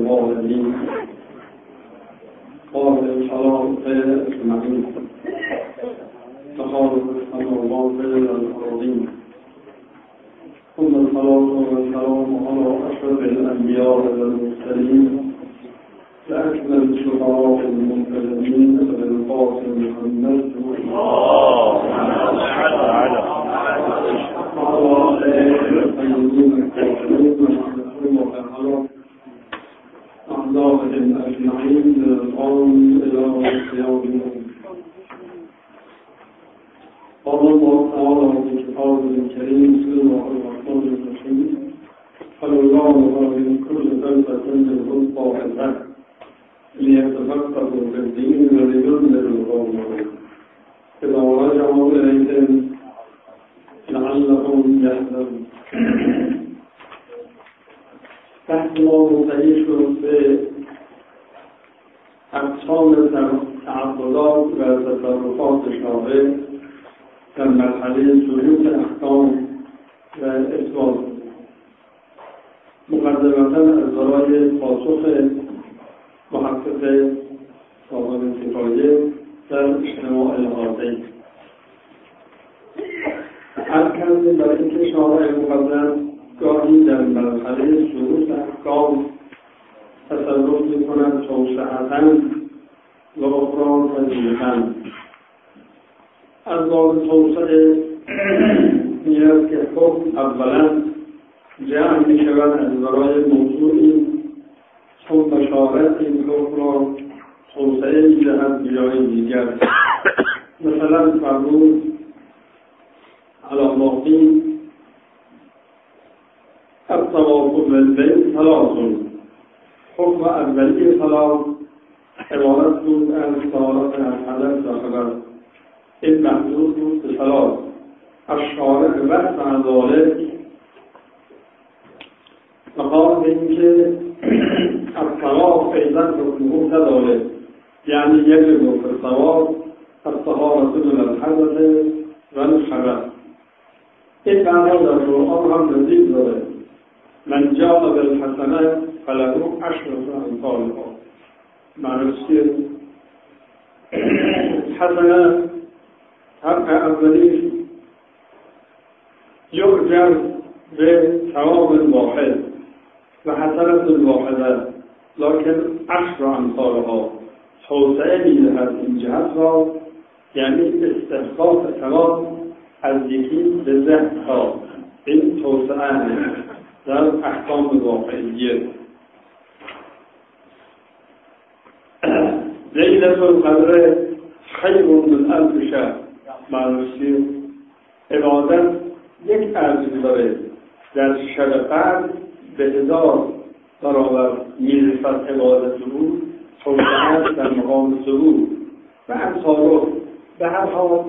العالمين قال الصلاة أجمعين تخالف السماوات والأرضين ثم الصلاة والسلام على أشرف الأنبياء والمرسلين لأكمل الشهراء المنتجمين بالقاسم محمد وعلى آله الطيبين الطاهرين وعلى أعدائهم أجمعين من الآن إلى يوم الدين. قال الله تعالى في كتابه الكريم بسم الله الرحمن الرحيم فلولا من كل بلدة منهم طائفة ليتفقهوا في الدين ولينذروا قومهم إذا رجعوا إليهم لعلهم يحذرون. تحت ما منتهی شد به اقسام تعبدات و تصرفات شارع در مرحله سلوک احکام و اثبات، مقدمتا از برای پاسخ محقق صاحب کفایه در اجتماع الحاضر عرض کردیم برای اینکه شارع مقدم گاهی در مرحله سلوک احکام تصرف می‌کند توسعه‌اً و اخرى تضییقاً. از باب توسعه می‌رد که حکم اولاً جمع می‌شود از برای موضوعی ثم شارع این حکم را توسعه می‌دهد به جای دیگر. مثلا فرمود علاماتی الطواف بالبیت ثلاث. حکم اولی طلاق عبارت بود از طهارت از حدث و خبث. این محدود بود به ثلاث. الشارع وسع ذلک مقام اینکه الطلاق ایضا حکمه كذلك، یعنی یجب فی الطواف الطهارة من الحدث و الخبث. این معنا در قرآن هم نزدیک داره. من جاء بالحسنة فله عشر أمثالها. معنی چیه؟ حسنه حق اولی یؤجر به ثواب واحد و حسنة واحده لكن عشر أمثالها. توسعه می‌دهد این جهت را، یعنی استحقاق ثواب از یکی به 10 تا. این توسعه در احکام واقعیه. لیلة القدر خیر من الف شهر. معنی عبادت یک ارزش داره، در شب قدر به 1000 برابر میرسد عبادت او، توسعه در مقام ظهور و امثال. به هر حال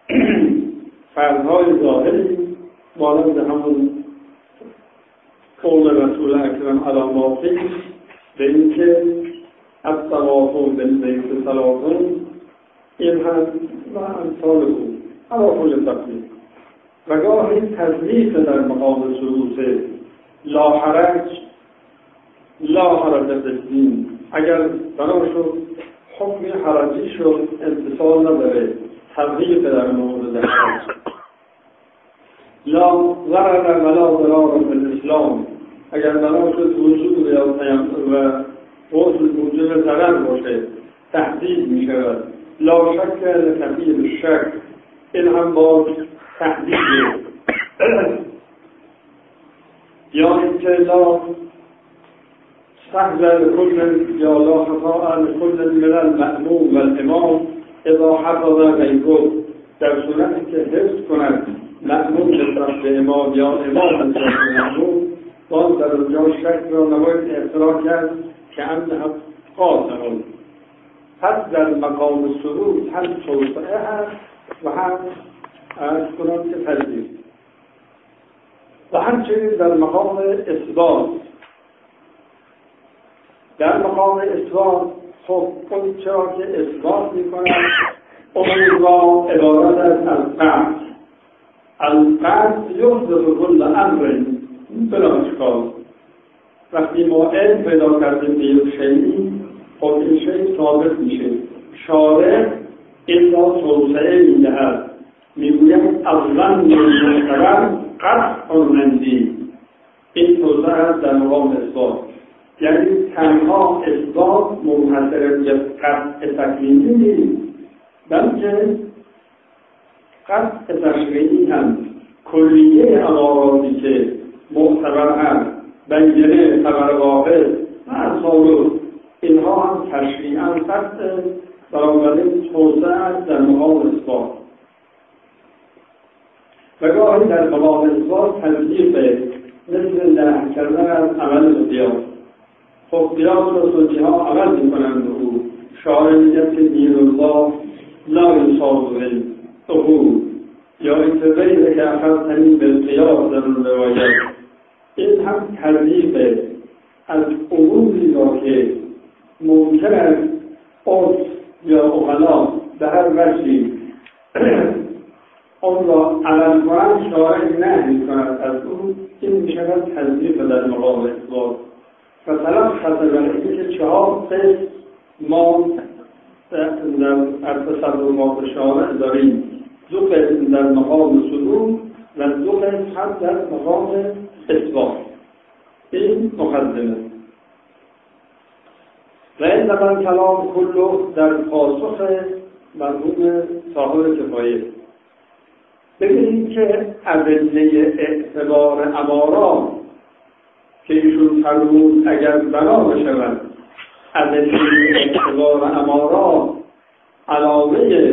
فرضهای ظاهری مانند همون قول رسول اکرم علاماتی به این که الطواف بالبیت ثلاث، این هم و امثال بود اما کل تقدیم و گاهی تضعیف در مقام شروط لا حرج فی الدین. اگر بنا شد حکم حرجی شد امتصال نداره، تضعیف در مورد حرج. لا ضرر ولا ضرار فی الاسلام. اگر بنا شد وجود یا تیمم و غسل موجب ضرر باشه تحدید می شود. لا شک لکفی الشک، این هم باز تحدیده. یا اینکه لا سهل کل یا لا خطاء لکل من المأموم و الامام اذا حفظ غیره، در صورتی که حفظ کند مأموم نسبت به امام یا امام نسبت به مأموم، باز در اونجا شک را نباید احترام کرد که هم قاطعون. پس در مقام سرود هم توسعه هست و هم از کنم که تجدید و همچنین در مقام اثبات. در مقام اثبات خب اون چرا که اثبات می کنند اون را عبارت است از قطع. القطع یحدث کل امر بلا اشکال. وقتی ما علم پیدا کردیم به یک شیئی، خب این شیء ثابت میشه. شارع این را توسعه میدهد، میگوید اصلا معتبر قطع مندی. این توسعه است در مقام اثبات، یعنی تنها اثبات منحصر به قطع تکلیفی نیست، بلکه قطع تشریعی هم کلیه اماراتی که معتبر هست، بینه، خبر واقع و اصالو، اینها هم تشریعاً قطع، بنابراین توسعه در مقام اثبات. و گاهی در مقام اثبات تضییق، مثل نهی کردن از عمل قیاس. خب قیاس و سنی ها عمل میکنند به او. شاعر میگه که دین الله لا یساوی عقول، یا اینکه غیر که اخذتنی بالقیاس در اون روایت. این هم تضییق از اموری را که ممکن است عرف یا عقلا به هر وجهی اون را عمل کنند، شارع نهی کند از اون. این میشود تضییق در مقام اثبات. مثلا خطر برای که 4 قسم ما در تصورات شارع داریم، 2 قسم در مقام صدور و 2 قسم هم در مقام اثبات. این مقدمه. و این زمان کلام کلو در پاسخ مرحوم صاحب کفایه. ببینید که ادله اعتبار امارات که ایشون فرمود اگر بنا بشود، ادله اعتبار امارات علاوه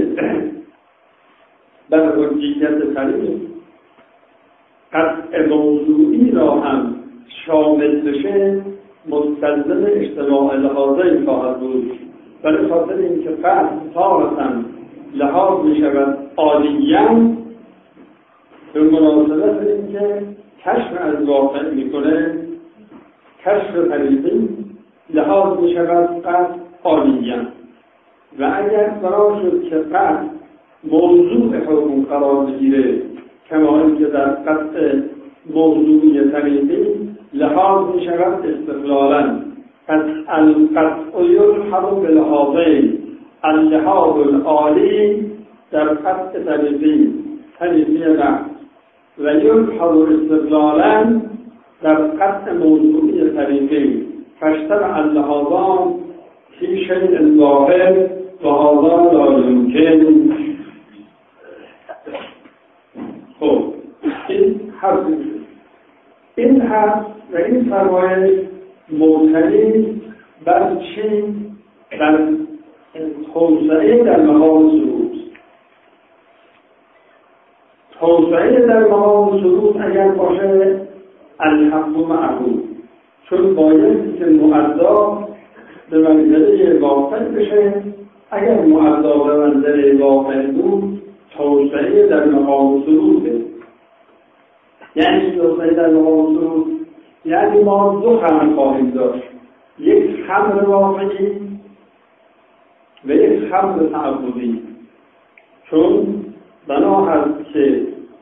بر حجیت سلیم قطع موضوعی را هم شامل بشه، مستلزم اجتماع لحاظی خواهد بود. برای خاطر اینکه قطع تارتاً لحاظ می شود عالیاً، به مناسبت اینکه کشف از واقع میکنه، کشف طریقی لحاظ می شود قطع عالیاً. و اگر قرار شد که قطع موضوع حکم قرار بگیره، کما اینکه در قطع موضوعی طریقی لحاظ می شود استقلالاً. پس القطع یلحظ بلحاظین، اللحاظ العالی در قطع طریقی محض، و یلحظ استقلالاً در قطع موضوعی طریقی. فاجتمع اللحاظان فی شیء واحد و هذا لا یمکن. خب این حرف این حرف و این فرمایش مبتنی بر چی؟ بر توسعه در مقام صعود. توسعه در مقام صعود اگر باشه الحق معه، چون باید که معدا به منزله واقع بشه. اگر معدا به منزله واقع بود، توسعه در مقام صعوده. یعنی توسعه در مقام صعود یعنی ما 2 خمر خواهیم داشت، یک خمر واقعی و یک خمر تعبدی. چون بنا هست که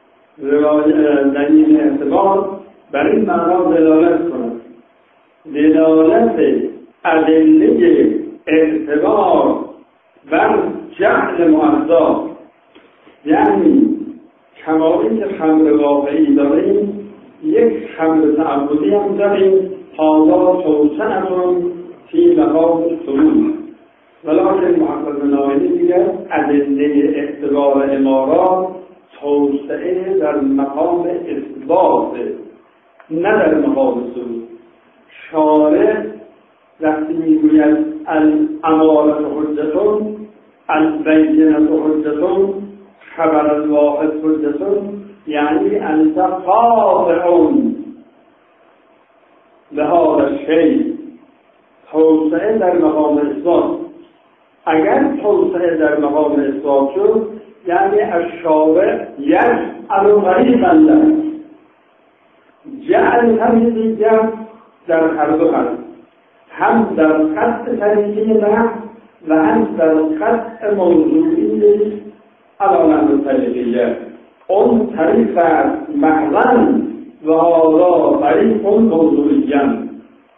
دلیل اعتبار بر این معنا دلالت کند. دلالت ادله اعتبار بر جهل معدا، یعنی کمالی که خمر واقعی داریم، یک خمر تعبدی هم داریم. حالا توسعتون فی مقام صعود. ولیکن محقق ناینی میگه ادله اعتبار امارات توسعه در مقام اثبات، نه در مقام صعود. شارع وقتی میگوید الامارات حجتون، البینه حجتون، خبر الواحد حجتون، یعنی انت قاطعون لهذا الشیء. توسعه در مقام اثبات. اگر توسعه در مقام اثبات شد، یعنی الشارع یجعل غریبا له. جعل هم دیگر در هر دو هست، هم در قطع طریقی محض و هم در قطع موضوعی علامت طریقیه. اون طریق محضاً و هذا طریق موضوعیاً.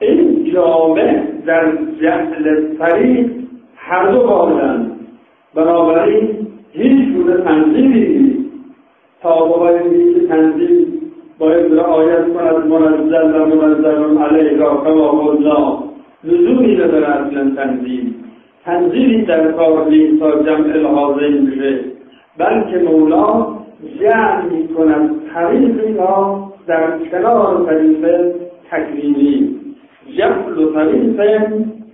این جامع در جهل طریق هر دو قابلند. بنابراین هیچ گونه تنظیمی نیست. تا باید که تنظیم باید رعایت کند منزل و منزل علیه را کما قلنا، لزومی نداره اصلا تنظیمی در کار نیست تا جمع الحاظین بشه، بلکه مولا جمع می کند طریقی را در کنار طریق تکوینی. جعل طریق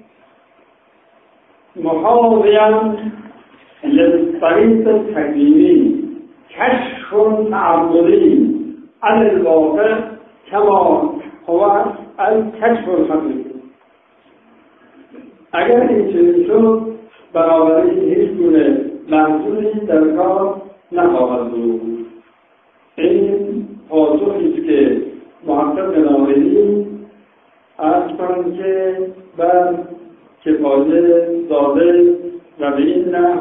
محاضیا للطریق التکوینی کشف تعبدی عن الواقع کما هو الکشف الحقیقی. اگر این چنین شد بنابراین هیچ گونه محصولی در کار نخواهد بود. این پاسخی است که محقق ناقلی عرض کنم که بر کفایه داده و به این نحو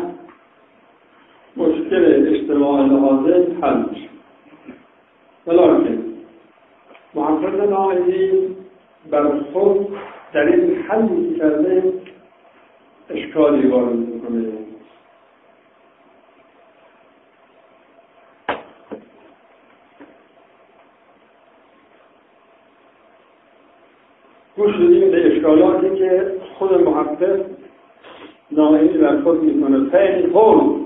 مشکل اجتماع لحاظه حل میشه. ولیکن محقق ناقلی بر خود در این حلی کرده اشکالی وارد میکنه. گوش بدیم به اشکالاتی که خود محقق ناقلی بر خود میکنه. فین قول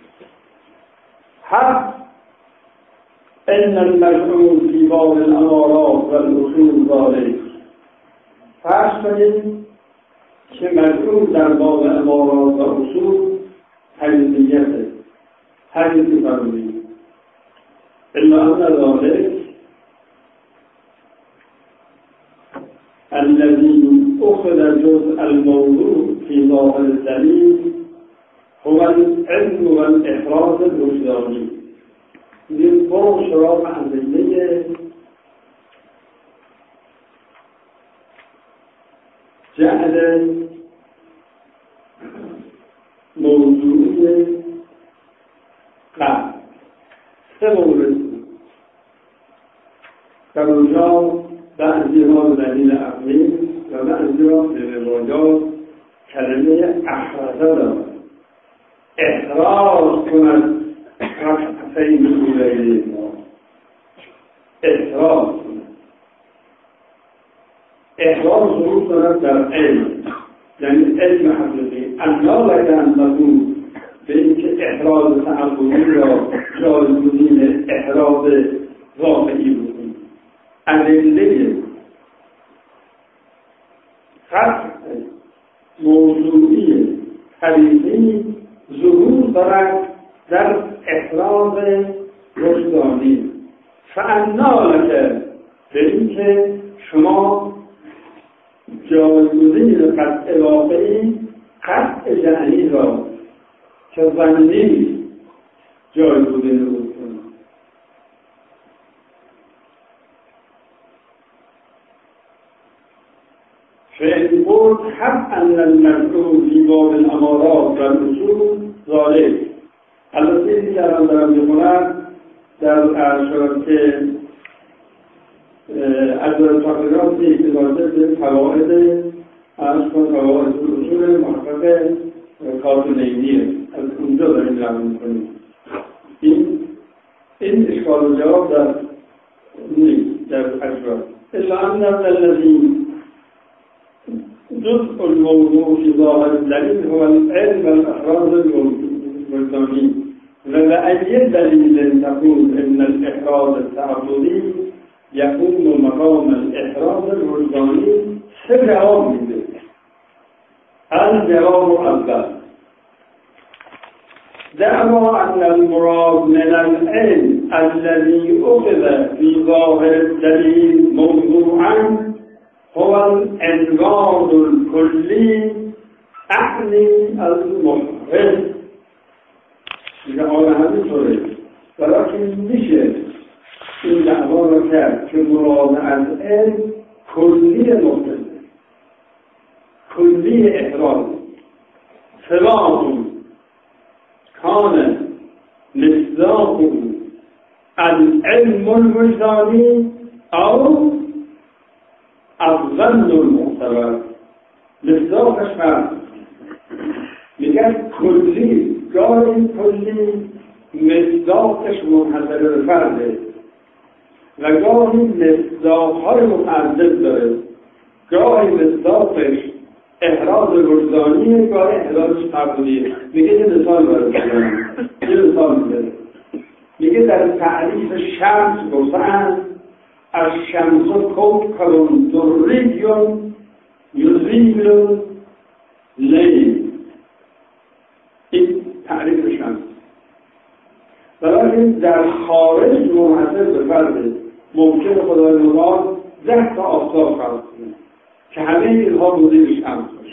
حق ان المشعور فی باب الامارات و الاصول ذالک. فرض کنید که مشعور در باب امارات و اصول حقیقیته، حقیقی فرمودید. الا ان ذالک الذي أخذ جزء الموضوع في ظاهر الدليل هو العلم والإحراز الوجداني. این با شراط عملیه جعل موضوعی قلب سه مورد در اونجا بعضی ها دلیل عقلی و بعضی ها به روایات کلمه احرازه دارد. احراز کند رفعین اولیه ما، احراز کند. احراز ظهور کند در علم، یعنی علم حقیقی. انا لکه انتقول به اینکه احراز تعبدی را جایگزین احراز واقعی بودیم. ادله خط موضوعی حقیقی ظهور دارد در احراز وجدانی. فانا لک به اینکه شما جایگزین قطع واقعی قطع جهنی را که ظنی جایگزین بود. فإن قلت حق أن المشعور في باب الأمارات والأصول ذلك. البته این که الان دارم میخونم در ارشاد که از تحقیقات نیست راجع به قواعد قواعد اصول محقق کارتونینیه، از اونجا داریم رمز میکنیم. این اشکال و جواب در نیست در ارشاد. الا ان الذی جزء الموضوع في ظاهر الدليل هو العلم والإحراز الوجداني. ولأي دليل تقول إن الإحراز التعبدي يقوم مقام الإحراز الوجداني؟ سجواب منه. الجواب الأول دعوى أن المراد من العلم الذي أخذ في ظاهر الدليل موضوعا هو الانقاذ الكلي اعني المحرز. میگه آره همینطوره، ولیکن میشه این دعوا را کرد که مراد از علم کلی محرز، کلی احراز. سواء کان مصداقه العلم الوجدانی او افضل المعتبر مصداقش هست. میگن کلی، گاهی کلی مصداقش منحصر به فرده و گاهی مصداق‌های متعدد داره. گاهی مصداقش احراز وجدانیه، گاهی احرازش تعبدیه. میگه یه مثال برای یه مثال میگه در تعریف شمس گفتن از شمس کوکب دری یضیء اللیل. این تعریف شمس. ولی در خارج منحصر به فرده ممکن خدای متعال 10 تا آفتاب خلق کنه که همه اینها مدیر شمس باشه.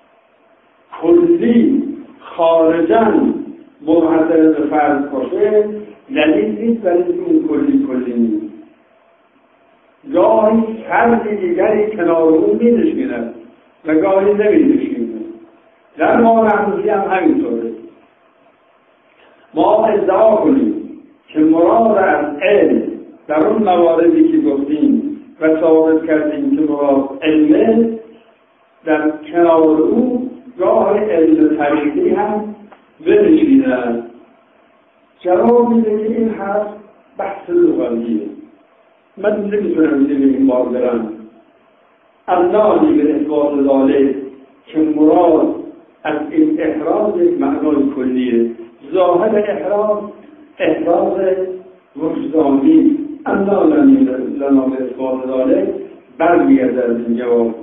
کلی خارجاً منحصر به فرد باشه دلیل نیست برای اون کلی نیست. گاهی فرد دیگری کنار اون می‌نشیند و گاهی نمی‌نشیند. در ما رمزی هم همینطوره. ما ادعا کنیم که مراد از علم در اون مواردی که گفتیم و ثابت کردیم که مراد علم، در کنار او گاه علم طریقی هم بنشیند. جواب میده که این حرف بحث لغویه. من نمیتونم این بار برم الانی به اثبات ذالک که مراد از این احراز یک معنای کلیه. ظاهر احراز وجدانی الانی لنا به اثبات ذالک برمیگرده از این جواب.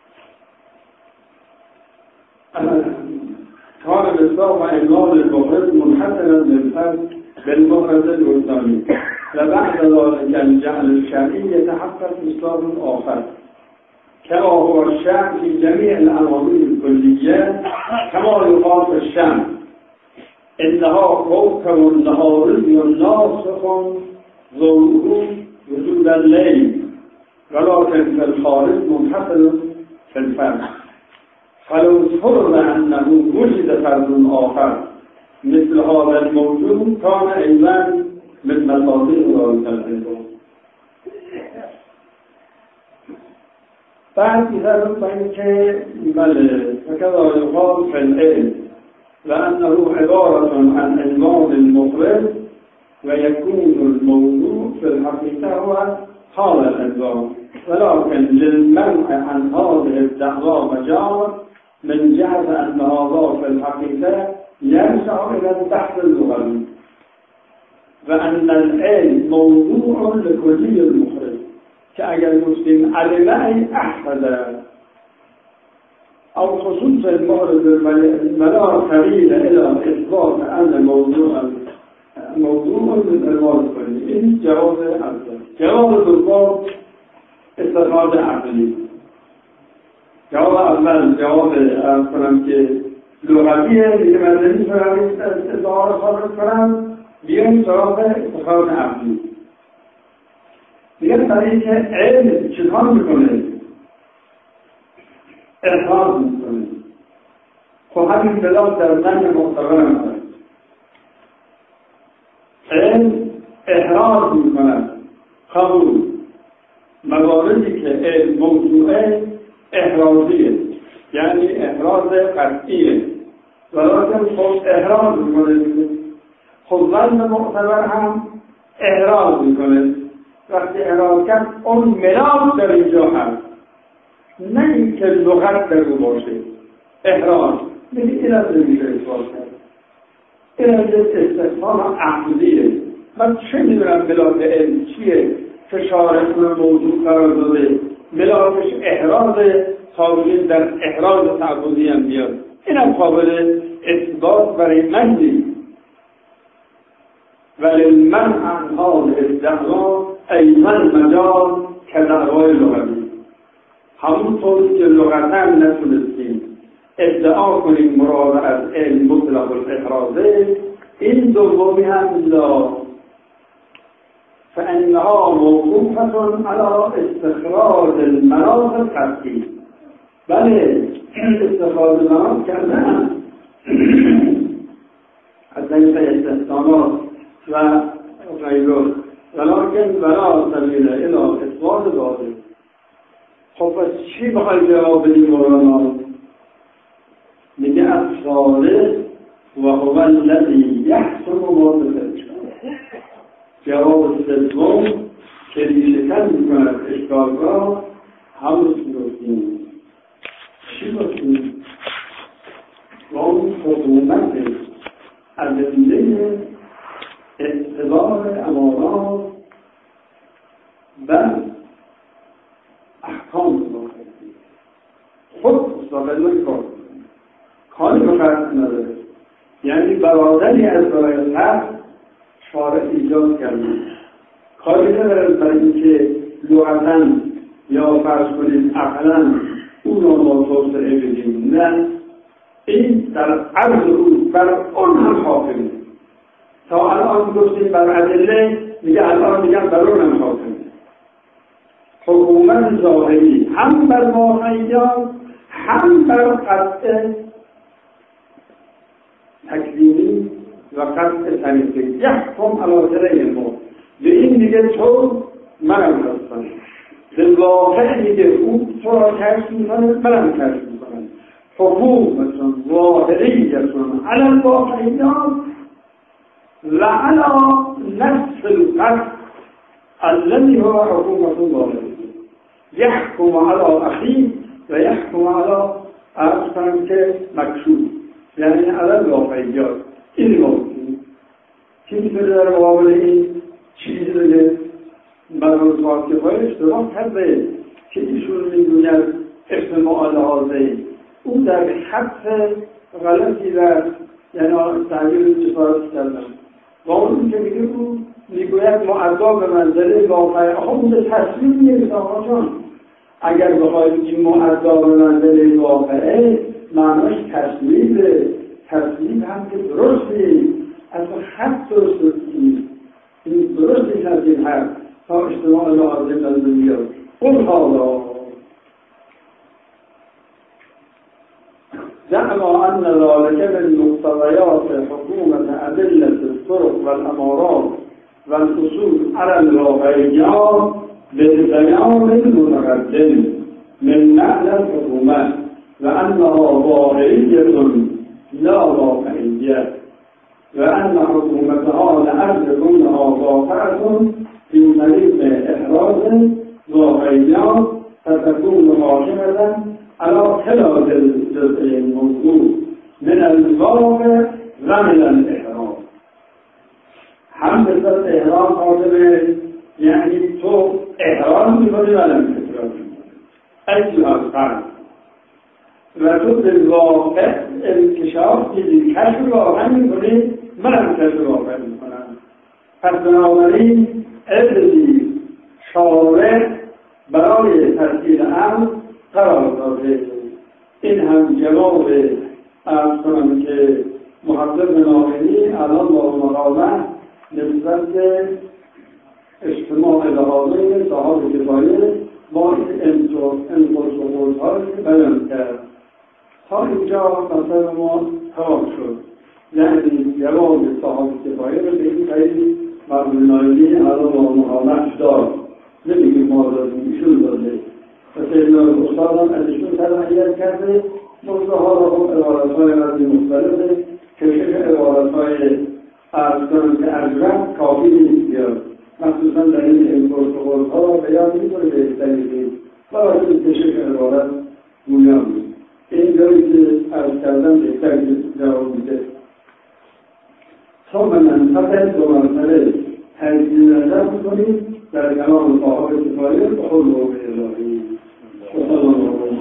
کار مصداق و اعلان المفرد منحصرا للفرد بالمفرد الوجدانی و بعد ذلك الجعل الشرعي يتحقق مصداق آخر كما هو الشمس في جميع العناوين الكلية كما يقال في الشمس إنها كوكب نهاري ناصف ضوءه وجود الليل ولكن في الخارج منحصر في الفرد. فلو فرض أنه وجد فرد آخر مثل هذا الموجود كان أيضا من مصادر ذلك العلم. بعد إذا نطلع فكذا يقال في العلم لأنه عبارة عن علمان المفرد ويكون الموضوع في الحقيقة هو هذا العلم، ولكن للمنع عن هذه الدعوى مجال من جهة أن هذا في الحقيقة يرجع إلى البحث اللغوي وأن العلم موضوع لكلي المخرج كأجل المسلم علماء أحفظ أو خصوص المورد المدار قليل إلى إثبات أن موضوع من المورد كلي. إن جواب أفضل جواب الضباط استفاده عقلی. جواب اول جواب کنم که لغویه دیگه من نمی‌تونم استعاره ثابت کنم، بیایم سراغ استفاده عقلی. دیگه برای که علم چیکار میکنه؟ احراز میکنه. خب همین بلاغ در من معتبر هست. علم احراز میکنه. قبول مواردی که علم موضوعه احرازیه، یعنی احراز قطعیه، ولیکن خود احراز میکنه. خود ظن معتبر هم احراز میکنه. وقتی احراز کرد اون ملاک در اینجا هست، نه اینکه لغت در او باشه. احراز میگه این از نمیشه اثبات کرد. این از استفهام عقلیه. من چه میدونم ملاک علم چیه؟ فشارش رو موضوع قرار داده، ملاکش احراز تابعین در احراز تعبدی هم بیاد. این هم قابل اثبات برای من نیست. ولی من انحال ادعا ایمن مجال که دعوای لغوی، همونطور که لغتا نتونستیم ادعا کنیم مراد از علم مطلق الاحرازه، این دومی هم لا، فإنها موقوفة على استخراج المناط القطعي. بله استخراج المناط کردن از این استثناءات و غیره، ولكن ولا سبیل الى اثبات ذلك. خب از چی بخوای جواب بدی مولانا؟ میگه از صالح و هو الذی یحسن ما بفعل. جواب سوم که ریشه‌کن میکند اشکالگاه همون چی گفتیم. چی گفتیم؟ و اون خصومت ادله اعتبار امارات و احکام واقعی خود مستقل کاری به فرق نداره. یعنی برادری از برای حق شارع ایجاد کرده، کاری نداره برای اینکه لغتاً یا فرض کنید عقلاً اون رو ما توسعه بدیم. نه، این در عرض او بر اون هم حاکمه. تا الان گفتیم بر ادله، میگه الان میگم بر اون هم حاکمه. حکومت ظاهری هم بر واقعیات هم بر قطع تکوینی و قطع طریقی. یحکم علی غیر ما، به این میگه تو منم هستم، به واقع میگه او تو را کشف میکنه منم کشف میکنم. حکومتون ظاهریتون علی الواقعیات و علی نفس القطع الذي هو حكومة ظاهرية يحكم على أخيه ويحكم على أصلا كمكشوف، يعني على الواقعيات. این موضوع چیزی که در مقابل این چیزی که مرموز واقعی اشتراک کرده که ایشون میدوند اجتماع لحاظه اون در خط غلطی و یعنی تعبیر جسارت کردن و اون که میگه اون میگوید معدا به منزله واقعی. اون به تصویر نیست آقا جان. اگر بخواید این معدا به منزله واقعی معناش تصویره. تصویر هم که درست نیست، از خط درست نیست. این درست نیست از این حرف تا اجتماع لازم در دنیا. اون حالا زعما ان ذلك من مقتضیات حکومت ادله الطرق والامارات والأصول على الواقعيات بالبيان المتقدم من معنى الحكومة وأنها واقعية لا واقعية وأن حكومتها لأجل كونها واقعة في طريق إحراز واقعيات فتكون حاكمة على كلا الجزء الموجود من الواقع ومن الإحراز. هم به صورت احرام حاضره، یعنی تو احرام میکنی و نمیکنی اجل از قرد و تو به واقع انکشاف دیدی کشف واقع میکنی منم کشف واقع میکنم. پس بنابراین ادلی شارع برای ترتیب امر قرار داده. این هم جواب ارز کنم که محقق ناقلی الان با مقامه نسبت اجتماع لحاظه صحاب کفایه با این انقصه‌های که بیان کرد. تا اینجا مثلا ما تمام شد. یعنی جواب صحاب کفایه رو به این خیلی مرمون نایلی الان با مقامت داد. نمیگیم ما دادیم ایشون داده و سیدنا استاد هم ازشون تلمحیت کرده. موضوع ها را هم عبارت‌های رضی مختلفه کشش عبارت‌های ارز کنم که اجرم کافی نیست بیاد، مخصوصا در این انکورسوال ها را بیان میکنه بهتری دید برای این کشش عبارت گویان بود. این جایی که ارز کردن بهتری جواب میده. تا من فقط دو مرحله تجدید نظر میکنیم در کلام صاحب کفایه به خود موقع الهی.